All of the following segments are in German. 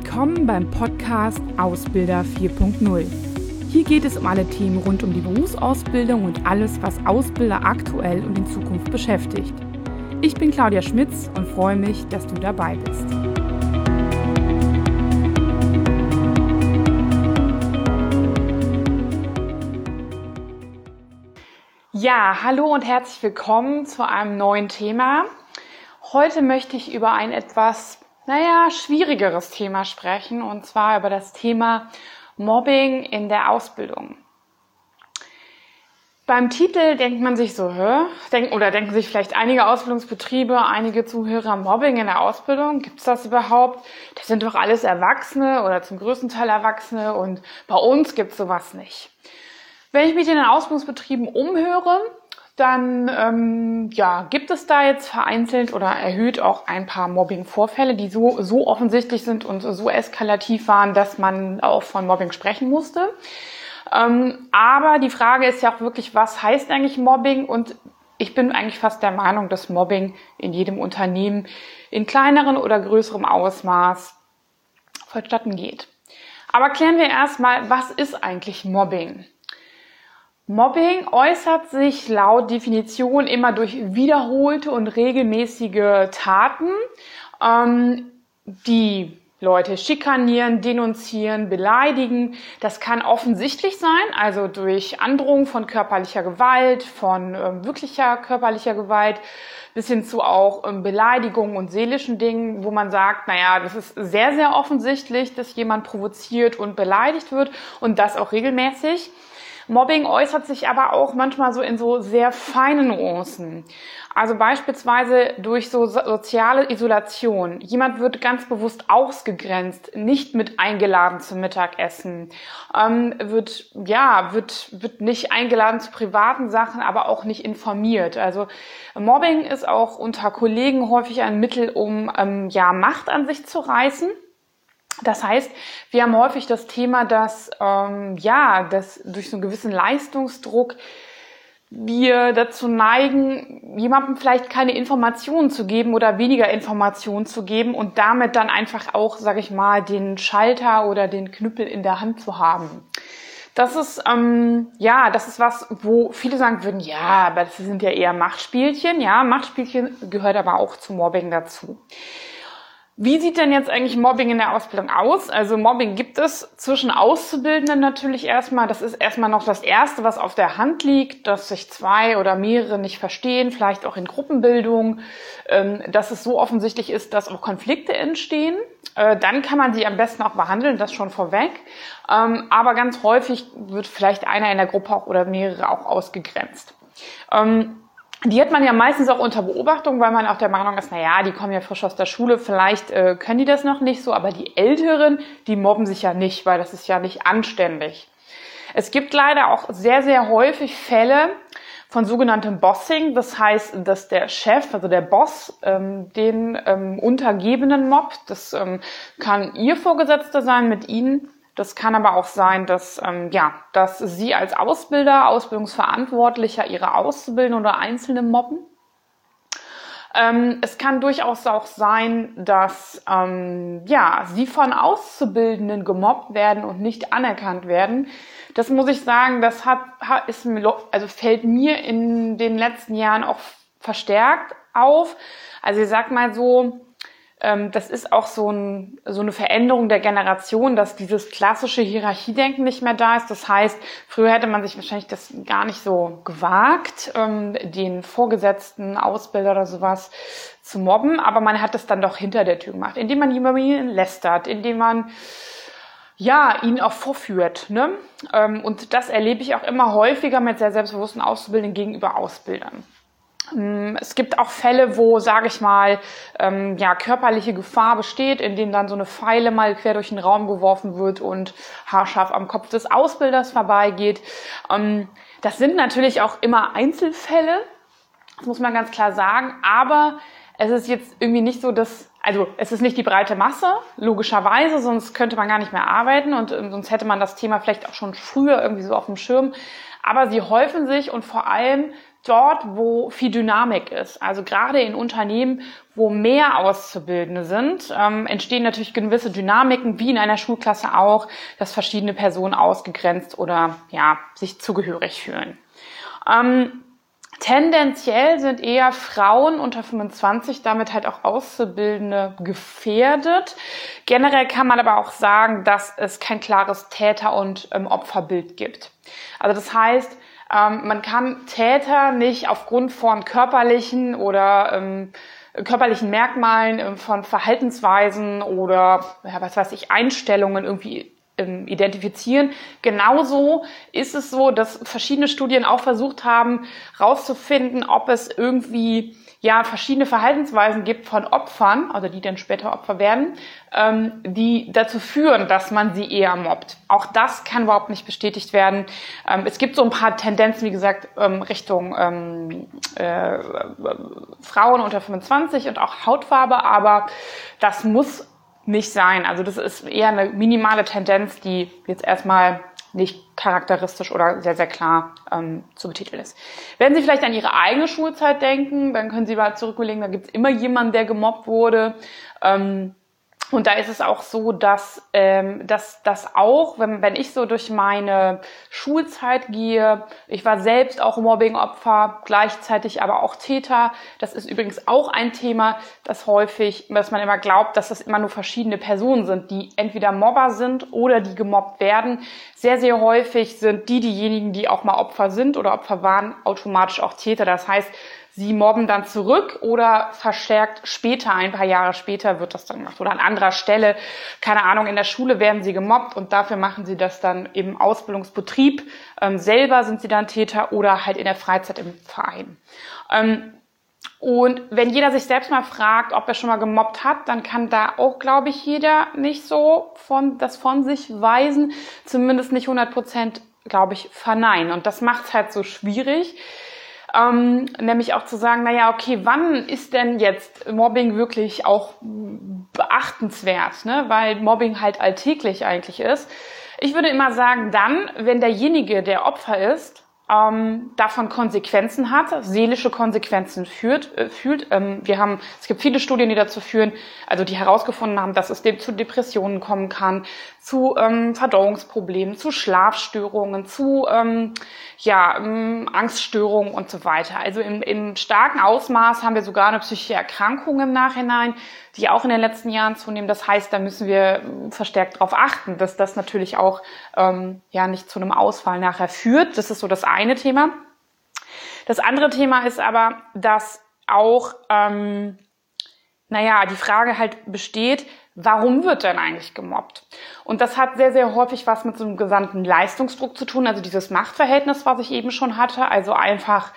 Willkommen beim Podcast Ausbilder 4.0. Hier geht es um alle Themen rund um die Berufsausbildung und alles, was Ausbilder aktuell und in Zukunft beschäftigt. Ich bin Claudia Schmitz und freue mich, dass du dabei bist. Ja, hallo und herzlich willkommen zu einem neuen Thema. Heute möchte ich über ein etwas, schwierigeres Thema sprechen, und zwar über das Thema Mobbing in der Ausbildung. Beim Titel denkt man sich so, denken sich vielleicht einige Ausbildungsbetriebe, einige Zuhörer, Mobbing in der Ausbildung, gibt es das überhaupt? Das sind doch alles Erwachsene oder zum größten Teil Erwachsene und bei uns gibt es sowas nicht. Wenn ich mich in den Ausbildungsbetrieben umhöre, dann gibt es da jetzt vereinzelt oder erhöht auch ein paar Mobbing-Vorfälle, die so offensichtlich sind und so eskalativ waren, dass man auch von Mobbing sprechen musste. Aber die Frage ist ja auch wirklich, was heißt eigentlich Mobbing? Und ich bin eigentlich fast der Meinung, dass Mobbing in jedem Unternehmen in kleinerem oder größerem Ausmaß vonstatten geht. Aber klären wir erstmal, was ist eigentlich Mobbing? Mobbing äußert sich laut Definition immer durch wiederholte und regelmäßige Taten, die Leute schikanieren, denunzieren, beleidigen. Das kann offensichtlich sein, also durch Androhung von körperlicher Gewalt, von wirklicher körperlicher Gewalt, bis hin zu auch Beleidigungen und seelischen Dingen, wo man sagt, das ist sehr, sehr offensichtlich, dass jemand provoziert und beleidigt wird und das auch regelmäßig. Mobbing äußert sich aber auch manchmal so in so sehr feinen Nuancen. Also beispielsweise durch so soziale Isolation. Jemand wird ganz bewusst ausgegrenzt, nicht mit eingeladen zum Mittagessen, wird nicht eingeladen zu privaten Sachen, aber auch nicht informiert. Also Mobbing ist auch unter Kollegen häufig ein Mittel, um Macht an sich zu reißen. Das heißt, wir haben häufig das Thema, dass durch so einen gewissen Leistungsdruck wir dazu neigen, jemandem vielleicht keine Informationen zu geben oder weniger Informationen zu geben und damit dann einfach auch, den Schalter oder den Knüppel in der Hand zu haben. Das ist was, wo viele sagen würden, aber das sind ja eher Machtspielchen. Ja, Machtspielchen gehört aber auch zu Mobbing dazu. Wie sieht denn jetzt eigentlich Mobbing in der Ausbildung aus? Also Mobbing gibt es zwischen Auszubildenden natürlich erstmal. Das ist erstmal noch das Erste, was auf der Hand liegt, dass sich zwei oder mehrere nicht verstehen, vielleicht auch in Gruppenbildung, dass es so offensichtlich ist, dass auch Konflikte entstehen. Dann kann man sie am besten auch behandeln, das schon vorweg. Aber ganz häufig wird vielleicht einer in der Gruppe auch oder mehrere auch ausgegrenzt. Die hat man ja meistens auch unter Beobachtung, weil man auch der Meinung ist, die kommen ja frisch aus der Schule, vielleicht können die das noch nicht so, aber die Älteren, die mobben sich ja nicht, weil das ist ja nicht anständig. Es gibt leider auch sehr, sehr häufig Fälle von sogenanntem Bossing, das heißt, dass der Chef, also der Boss, den Untergebenen mobbt. Das kann ihr Vorgesetzter sein mit ihnen. Das kann aber auch sein, dass Sie als Ausbilder, Ausbildungsverantwortlicher Ihre Auszubildenden oder Einzelne mobben. Es kann durchaus auch sein, dass Sie von Auszubildenden gemobbt werden und nicht anerkannt werden. Das muss ich sagen, fällt mir in den letzten Jahren auch verstärkt auf. Also ich sag mal so, das ist auch so eine Veränderung der Generation, dass dieses klassische Hierarchiedenken nicht mehr da ist. Das heißt, früher hätte man sich wahrscheinlich das gar nicht so gewagt, den Vorgesetzten, Ausbilder oder sowas zu mobben. Aber man hat es dann doch hinter der Tür gemacht, indem man jemanden lästert, indem man ihn auch vorführt. Ne? Und das erlebe ich auch immer häufiger mit sehr selbstbewussten Auszubildenden gegenüber Ausbildern. Es gibt auch Fälle, wo, körperliche Gefahr besteht, in denen dann so eine Feile mal quer durch den Raum geworfen wird und haarscharf am Kopf des Ausbilders vorbeigeht. Das sind natürlich auch immer Einzelfälle, das muss man ganz klar sagen, aber es ist jetzt irgendwie nicht so, es ist nicht die breite Masse, logischerweise, sonst könnte man gar nicht mehr arbeiten und sonst hätte man das Thema vielleicht auch schon früher irgendwie so auf dem Schirm. Aber sie häufen sich und vor allem dort, wo viel Dynamik ist. Also gerade in Unternehmen, wo mehr Auszubildende sind, entstehen natürlich gewisse Dynamiken, wie in einer Schulklasse auch, dass verschiedene Personen ausgegrenzt oder ja, sich zugehörig fühlen. Tendenziell sind eher Frauen unter 25, damit halt auch Auszubildende, gefährdet. Generell kann man aber auch sagen, dass es kein klares Täter- und Opferbild gibt. Also das heißt, man kann Täter nicht aufgrund von körperlichen oder körperlichen Merkmalen, von Verhaltensweisen oder ja, was weiß ich, Einstellungen irgendwie identifizieren. Genauso ist es so, dass verschiedene Studien auch versucht haben, rauszufinden, ob es irgendwie ja verschiedene Verhaltensweisen gibt von Opfern, also die dann später Opfer werden, die dazu führen, dass man sie eher mobbt. Auch das kann überhaupt nicht bestätigt werden. Es gibt so ein paar Tendenzen, wie gesagt, Richtung Frauen unter 25 und auch Hautfarbe, aber das muss nicht sein. Also das ist eher eine minimale Tendenz, die jetzt erstmal nicht charakteristisch oder sehr, sehr klar zu betiteln ist. Wenn Sie vielleicht an Ihre eigene Schulzeit denken, dann können Sie mal zurücklegen, da gibt es immer jemanden, der gemobbt wurde. Und da ist es auch so, dass das auch, wenn ich so durch meine Schulzeit gehe, ich war selbst auch Mobbingopfer, gleichzeitig aber auch Täter. Das ist übrigens auch ein Thema, dass man immer glaubt, dass das immer nur verschiedene Personen sind, die entweder Mobber sind oder die gemobbt werden. Sehr, sehr häufig sind diejenigen, die auch mal Opfer sind oder Opfer waren, automatisch auch Täter. Das heißt, sie mobben dann zurück oder verstärkt später, ein paar Jahre später wird das dann gemacht. Oder an anderer Stelle, keine Ahnung, in der Schule werden sie gemobbt und dafür machen sie das dann im Ausbildungsbetrieb. Selber sind sie dann Täter oder halt in der Freizeit im Verein. Und wenn jeder sich selbst mal fragt, ob er schon mal gemobbt hat, dann kann da auch, glaube ich, jeder nicht so das von sich weisen, zumindest nicht 100%, glaube ich, verneinen. Und das macht es halt so schwierig. Nämlich auch zu sagen, naja, okay, wann ist denn jetzt Mobbing wirklich auch beachtenswert, ne? Weil Mobbing halt alltäglich eigentlich ist. Ich würde immer sagen, dann, wenn derjenige, der Opfer ist, davon Konsequenzen hat, seelische Konsequenzen fühlt. Es gibt viele Studien, die dazu führen, also die herausgefunden haben, dass es zu Depressionen kommen kann, zu Verdauungsproblemen, zu Schlafstörungen, zu Angststörungen und so weiter. Also im starken Ausmaß haben wir sogar eine psychische Erkrankung im Nachhinein, die auch in den letzten Jahren zunehmen. Das heißt, da müssen wir verstärkt darauf achten, dass das natürlich auch nicht zu einem Ausfall nachher führt. Das ist so das eine Thema. Das andere Thema ist aber, dass auch die Frage halt besteht, warum wird denn eigentlich gemobbt? Und das hat sehr, sehr häufig was mit so einem gesamten Leistungsdruck zu tun, also dieses Machtverhältnis, was ich eben schon hatte, also einfach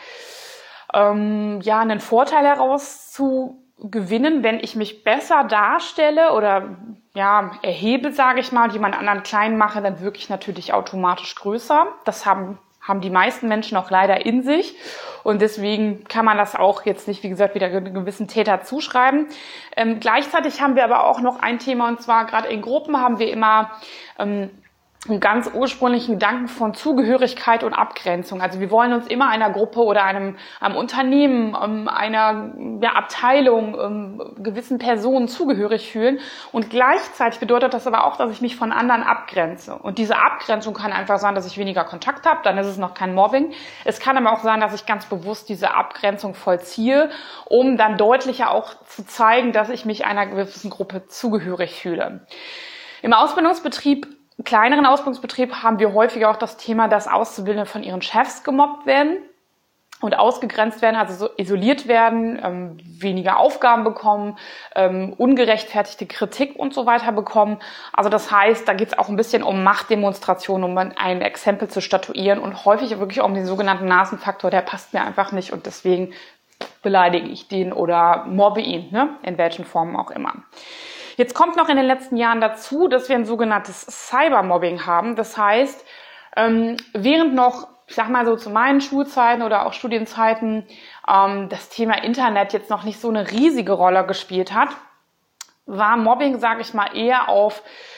einen Vorteil herauszugewinnen, wenn ich mich besser darstelle oder erhebe, sage ich mal, jemand anderen klein mache, dann wirke ich natürlich automatisch größer. Das haben die meisten Menschen auch leider in sich. Und deswegen kann man das auch jetzt nicht, wie gesagt, wieder einen gewissen Täter zuschreiben. Gleichzeitig haben wir aber auch noch ein Thema, und zwar gerade in Gruppen haben wir immer einen ganz ursprünglichen Gedanken von Zugehörigkeit und Abgrenzung. Also wir wollen uns immer einer Gruppe oder einem Unternehmen, einer Abteilung, gewissen Personen zugehörig fühlen. Und gleichzeitig bedeutet das aber auch, dass ich mich von anderen abgrenze. Und diese Abgrenzung kann einfach sein, dass ich weniger Kontakt habe, dann ist es noch kein Mobbing. Es kann aber auch sein, dass ich ganz bewusst diese Abgrenzung vollziehe, um dann deutlicher auch zu zeigen, dass ich mich einer gewissen Gruppe zugehörig fühle. Im kleineren Ausbildungsbetrieb haben wir häufiger auch das Thema, dass Auszubildende von ihren Chefs gemobbt werden und ausgegrenzt werden, also so isoliert werden, weniger Aufgaben bekommen, ungerechtfertigte Kritik und so weiter bekommen. Also das heißt, da geht es auch ein bisschen um Machtdemonstration, um ein Exempel zu statuieren und häufig wirklich um den sogenannten Nasenfaktor, der passt mir einfach nicht und deswegen beleidige ich den oder mobbe ihn, ne? In welchen Formen auch immer. Jetzt kommt noch in den letzten Jahren dazu, dass wir ein sogenanntes Cybermobbing haben. Das heißt, während noch, ich sag mal so zu meinen Schulzeiten oder auch Studienzeiten, das Thema Internet jetzt noch nicht so eine riesige Rolle gespielt hat, war Mobbing, sage ich mal, eher auf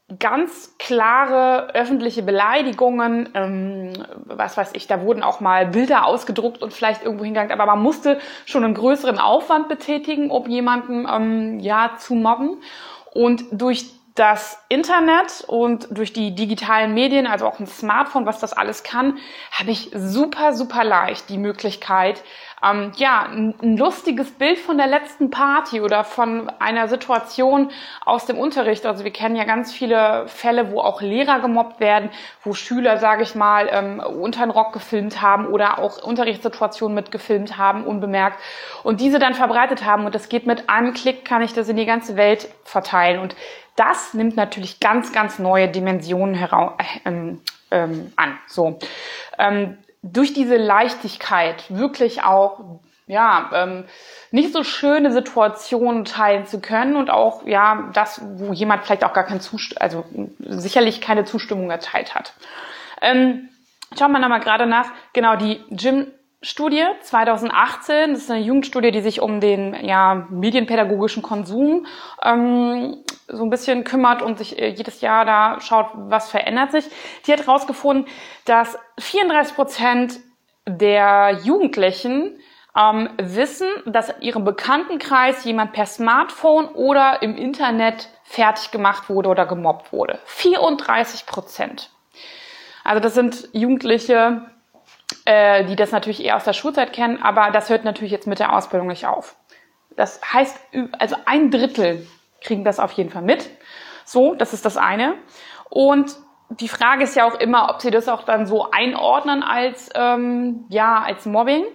ganz klare öffentliche Beleidigungen, was weiß ich, da wurden auch mal Bilder ausgedruckt und vielleicht irgendwo hingegangen, aber man musste schon einen größeren Aufwand betätigen, um jemanden zu mobben. Und durch das Internet und durch die digitalen Medien, also auch ein Smartphone, was das alles kann, habe ich super, super leicht die Möglichkeit, ein lustiges Bild von der letzten Party oder von einer Situation aus dem Unterricht. Also wir kennen ja ganz viele Fälle, wo auch Lehrer gemobbt werden, wo Schüler, sage ich mal, unter den Rock gefilmt haben oder auch Unterrichtssituationen mitgefilmt haben, unbemerkt, und diese dann verbreitet haben. Und das geht mit einem Klick, kann ich das in die ganze Welt verteilen. Und das nimmt natürlich ganz, ganz neue Dimensionen an. So. Durch diese Leichtigkeit wirklich auch nicht so schöne Situationen teilen zu können und auch das, wo jemand vielleicht auch gar sicherlich keine Zustimmung erteilt hat. Schauen wir nochmal gerade nach, genau, die Jim-Studie 2018, das ist eine Jugendstudie, die sich um den medienpädagogischen Konsum so ein bisschen kümmert und sich jedes Jahr da schaut, was verändert sich. Die hat herausgefunden, dass 34% der Jugendlichen wissen, dass in ihrem Bekanntenkreis jemand per Smartphone oder im Internet fertig gemacht wurde oder gemobbt wurde. 34%. Also das sind Jugendliche, die das natürlich eher aus der Schulzeit kennen, aber das hört natürlich jetzt mit der Ausbildung nicht auf. Das heißt, also 1/3 kriegen das auf jeden Fall mit. So, das ist das eine. Und die Frage ist ja auch immer, ob sie das auch dann so einordnen als Mobbing.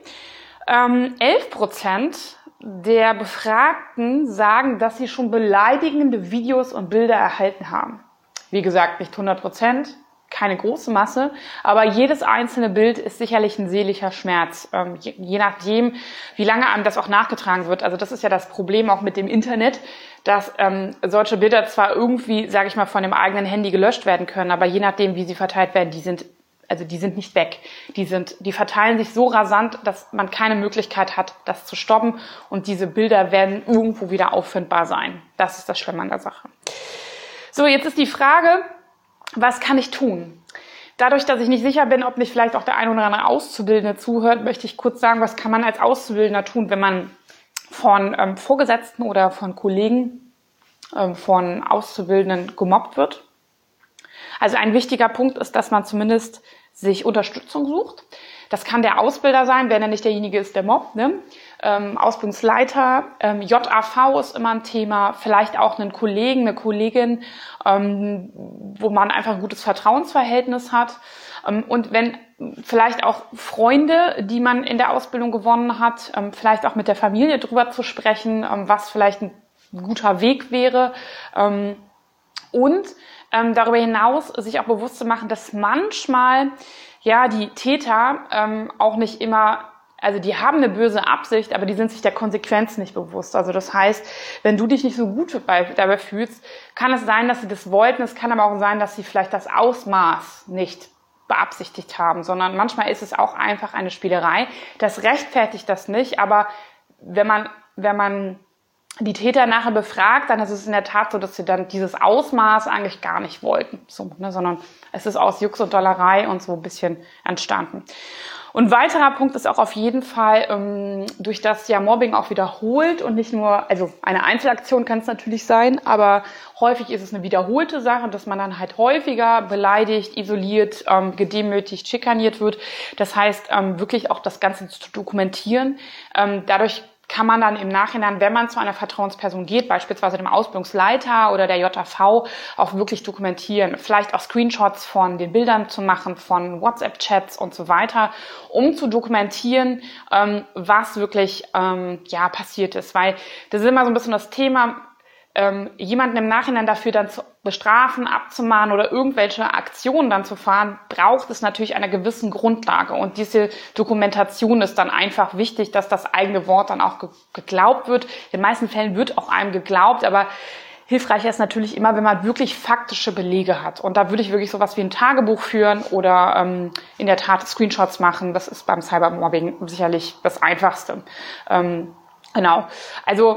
11% der Befragten sagen, dass sie schon beleidigende Videos und Bilder erhalten haben. Wie gesagt, nicht 100%, keine große Masse, aber jedes einzelne Bild ist sicherlich ein seelischer Schmerz, je nachdem, wie lange einem das auch nachgetragen wird. Also das ist ja das Problem auch mit dem Internet, dass solche Bilder zwar irgendwie, sage ich mal, von dem eigenen Handy gelöscht werden können, aber je nachdem, wie sie verteilt werden, die sind nicht weg. Die verteilen sich so rasant, dass man keine Möglichkeit hat, das zu stoppen, und diese Bilder werden irgendwo wieder auffindbar sein. Das ist das Schlimme an der Sache. So, jetzt ist die Frage, was kann ich tun? Dadurch, dass ich nicht sicher bin, ob nicht vielleicht auch der ein oder andere Auszubildende zuhört, möchte ich kurz sagen, was kann man als Auszubildender tun, wenn man von Vorgesetzten oder von Kollegen, von Auszubildenden gemobbt wird. Also ein wichtiger Punkt ist, dass man zumindest sich Unterstützung sucht. Das kann der Ausbilder sein, wenn er nicht derjenige ist, der mobbt, ne? Ausbildungsleiter, JAV ist immer ein Thema, vielleicht auch einen Kollegen, eine Kollegin, wo man einfach ein gutes Vertrauensverhältnis hat. Und wenn vielleicht auch Freunde, die man in der Ausbildung gewonnen hat, vielleicht auch mit der Familie drüber zu sprechen, was vielleicht ein guter Weg wäre. Und darüber hinaus sich auch bewusst zu machen, dass manchmal die Täter auch nicht immer, also die haben eine böse Absicht, aber die sind sich der Konsequenz nicht bewusst. Also das heißt, wenn du dich nicht so gut dabei fühlst, kann es sein, dass sie das wollten. Es kann aber auch sein, dass sie vielleicht das Ausmaß nicht beabsichtigt haben, sondern manchmal ist es auch einfach eine Spielerei. Das rechtfertigt das nicht, aber wenn man die Täter nachher befragt, dann ist es in der Tat so, dass sie dann dieses Ausmaß eigentlich gar nicht wollten, sondern es ist aus Jux und Dollerei und so ein bisschen entstanden. Und ein weiterer Punkt ist auch auf jeden Fall, durch das Mobbing auch wiederholt und nicht nur, also eine Einzelaktion kann es natürlich sein, aber häufig ist es eine wiederholte Sache, dass man dann halt häufiger beleidigt, isoliert, gedemütigt, schikaniert wird. Das heißt, wirklich auch das Ganze zu dokumentieren. Dadurch kann man dann im Nachhinein, wenn man zu einer Vertrauensperson geht, beispielsweise dem Ausbildungsleiter oder der JAV, auch wirklich dokumentieren. Vielleicht auch Screenshots von den Bildern zu machen, von WhatsApp-Chats und so weiter, um zu dokumentieren, was wirklich passiert ist. Weil das ist immer so ein bisschen das Thema, jemanden im Nachhinein dafür dann zu bestrafen, abzumahnen oder irgendwelche Aktionen dann zu fahren, braucht es natürlich eine gewissen Grundlage. Und diese Dokumentation ist dann einfach wichtig, dass das eigene Wort dann auch geglaubt wird. In den meisten Fällen wird auch einem geglaubt, aber hilfreicher ist natürlich immer, wenn man wirklich faktische Belege hat. Und da würde ich wirklich sowas wie ein Tagebuch führen oder in der Tat Screenshots machen. Das ist beim Cybermobbing sicherlich das Einfachste. Genau. Also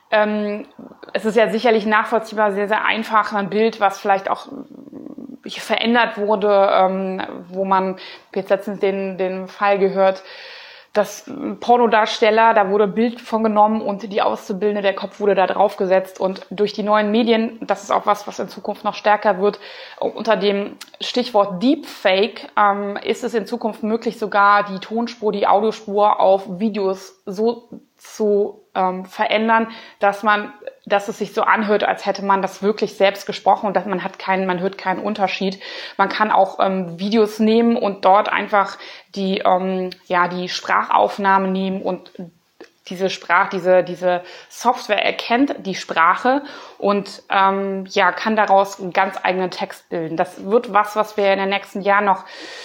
es ist ja sicherlich nachvollziehbar, sehr, sehr einfach ein Bild, was vielleicht auch verändert wurde, wo man jetzt letztens den Fall gehört, dass ein Pornodarsteller, da wurde ein Bild von genommen und die Auszubildende, der Kopf wurde da draufgesetzt. Und durch die neuen Medien, das ist auch was in Zukunft noch stärker wird, unter dem Stichwort Deepfake ist es in Zukunft möglich, sogar die Tonspur, die Audiospur auf Videos so zu verändern, dass es sich so anhört, als hätte man das wirklich selbst gesprochen und dass man hört keinen Unterschied. Man kann auch Videos nehmen und dort einfach die Sprachaufnahme nehmen und diese Software erkennt die Sprache und kann daraus einen ganz eigenen Text bilden. Das wird was wir in den nächsten Jahren noch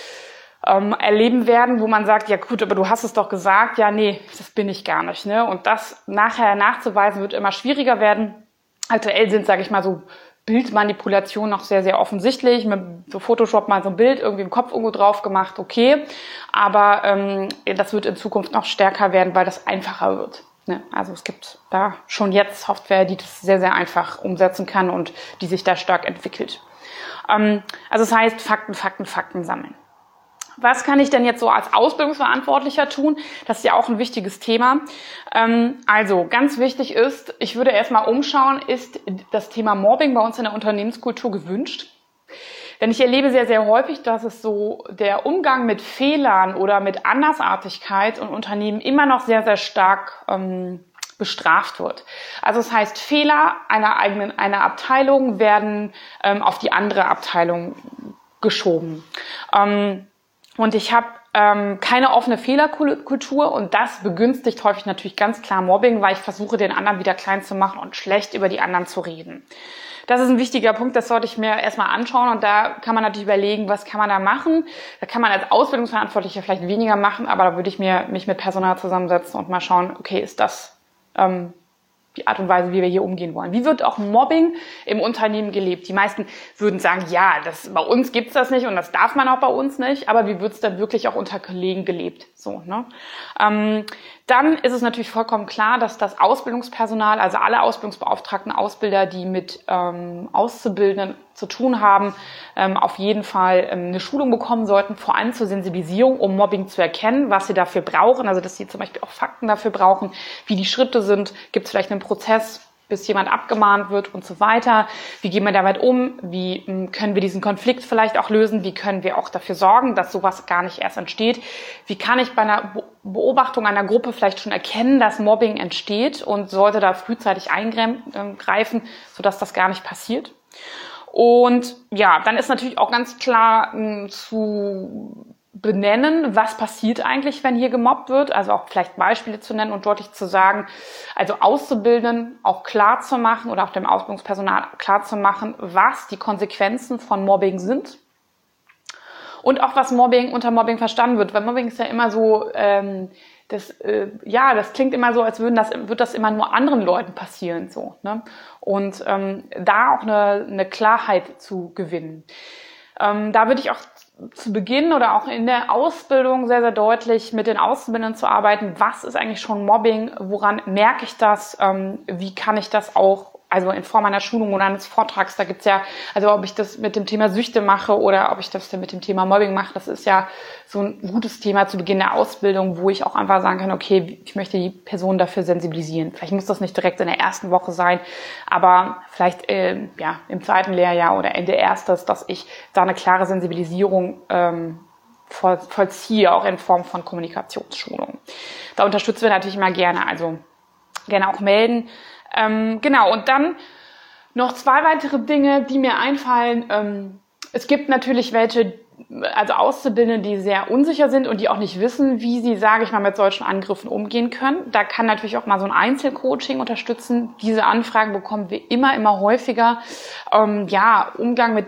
erleben werden, wo man sagt, ja gut, aber du hast es doch gesagt, ja nee, das bin ich gar nicht, ne? Und das nachher nachzuweisen wird immer schwieriger werden. Aktuell sind, sage ich mal, so Bildmanipulationen noch sehr, sehr offensichtlich. Mit so Photoshop mal so ein Bild irgendwie im Kopf irgendwo drauf gemacht, okay. Aber das wird in Zukunft noch stärker werden, weil das einfacher wird. Ne? Also es gibt da schon jetzt Software, die das sehr, sehr einfach umsetzen kann und die sich da stark entwickelt. Also das heißt, Fakten sammeln. Was kann ich denn jetzt so als Ausbildungsverantwortlicher tun? Das ist ja auch ein wichtiges Thema. Also ganz wichtig ist, ich würde erstmal umschauen, ist das Thema Mobbing bei uns in der Unternehmenskultur gewünscht? Denn ich erlebe sehr, sehr häufig, dass es so der Umgang mit Fehlern oder mit Andersartigkeit in Unternehmen immer noch sehr, sehr stark bestraft wird. Also das heißt, Fehler einer Abteilung werden auf die andere Abteilung geschoben. Und ich habe keine offene Fehlerkultur und das begünstigt häufig natürlich ganz klar Mobbing, weil ich versuche, den anderen wieder klein zu machen und schlecht über die anderen zu reden. Das ist ein wichtiger Punkt, das sollte ich mir erstmal anschauen und da kann man natürlich überlegen, was kann man da machen. Da kann man als Ausbildungsverantwortlicher vielleicht weniger machen, aber da würde ich mich mit Personal zusammensetzen und mal schauen, okay, ist das die Art und Weise, wie wir hier umgehen wollen. Wie wird auch Mobbing im Unternehmen gelebt? Die meisten würden sagen, ja, bei uns gibt's das nicht und das darf man auch bei uns nicht, aber wie wird's dann wirklich auch unter Kollegen gelebt? So, ne? Dann ist es natürlich vollkommen klar, dass das Ausbildungspersonal, also alle Ausbildungsbeauftragten, Ausbilder, die mit Auszubildenden zu tun haben, auf jeden Fall eine Schulung bekommen sollten, vor allem zur Sensibilisierung, um Mobbing zu erkennen, was sie dafür brauchen, also dass sie zum Beispiel auch Fakten dafür brauchen, wie die Schritte sind, gibt es vielleicht einen Prozess, bis jemand abgemahnt wird und so weiter. Wie gehen wir damit um? Wie können wir diesen Konflikt vielleicht auch lösen? Wie können wir auch dafür sorgen, dass sowas gar nicht erst entsteht? Wie kann ich bei einer Beobachtung einer Gruppe vielleicht schon erkennen, dass Mobbing entsteht und sollte da frühzeitig eingreifen, sodass das gar nicht passiert? Und ja, dann ist natürlich auch ganz klar zu benennen, was passiert eigentlich, wenn hier gemobbt wird, also auch vielleicht Beispiele zu nennen und deutlich zu sagen, also Auszubildenden auch klar zu machen oder auch dem Ausbildungspersonal klar zu machen, was die Konsequenzen von Mobbing sind und auch was unter Mobbing verstanden wird, weil Mobbing ist ja immer so, das klingt immer so, als wird das immer nur anderen Leuten passieren, so, ne? Und da auch eine Klarheit zu gewinnen. Da würde ich auch zu Beginn oder auch in der Ausbildung sehr, sehr deutlich mit den Auszubildenden zu arbeiten. Was ist eigentlich schon Mobbing? Woran merke ich das? Wie kann ich das auch, also in Form einer Schulung oder eines Vortrags, da gibt's ja, also ob ich das mit dem Thema Süchte mache oder ob ich das mit dem Thema Mobbing mache, das ist ja so ein gutes Thema zu Beginn der Ausbildung, wo ich auch einfach sagen kann, okay, ich möchte die Person dafür sensibilisieren. Vielleicht muss das nicht direkt in der ersten Woche sein, aber vielleicht im zweiten Lehrjahr oder Ende erstes, dass ich da eine klare Sensibilisierung vollziehe, auch in Form von Kommunikationsschulung. Da unterstützen wir natürlich immer gerne, also gerne auch melden. Genau, und dann noch 2 weitere Dinge, die mir einfallen. Es gibt natürlich also Auszubildende, die sehr unsicher sind und die auch nicht wissen, wie sie, sage ich mal, mit solchen Angriffen umgehen können. Da kann natürlich auch mal so ein Einzelcoaching unterstützen. Diese Anfragen bekommen wir immer häufiger. Umgang mit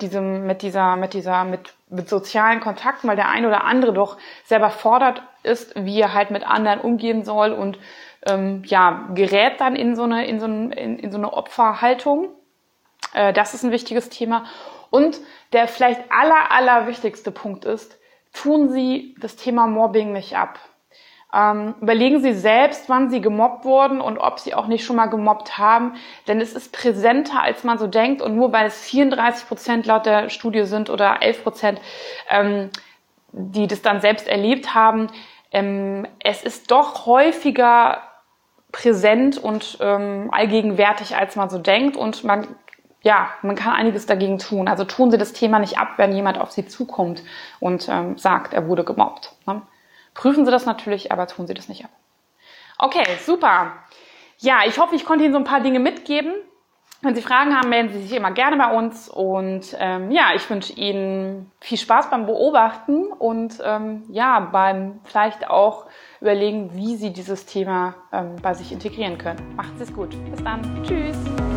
sozialen Kontakten, weil der eine oder andere doch selber fordert ist, wie er halt mit anderen umgehen soll und gerät dann in so eine Opferhaltung. Das ist ein wichtiges Thema. Und der vielleicht allerwichtigste Punkt ist, tun Sie das Thema Mobbing nicht ab. Überlegen Sie selbst, wann Sie gemobbt wurden und ob Sie auch nicht schon mal gemobbt haben, denn es ist präsenter, als man so denkt, und nur weil es 34% laut der Studie sind oder 11%, die das dann selbst erlebt haben, es ist doch häufiger präsent und allgegenwärtig, als man so denkt, und man kann einiges dagegen tun. Also tun Sie das Thema nicht ab, wenn jemand auf Sie zukommt und sagt, er wurde gemobbt. Ne? Prüfen Sie das natürlich, aber tun Sie das nicht ab. Okay, super. Ja, ich hoffe, ich konnte Ihnen so ein paar Dinge mitgeben. Wenn Sie Fragen haben, melden Sie sich immer gerne bei uns. Und ich wünsche Ihnen viel Spaß beim Beobachten und beim vielleicht auch überlegen, wie Sie dieses Thema bei sich integrieren können. Macht es gut. Bis dann. Tschüss.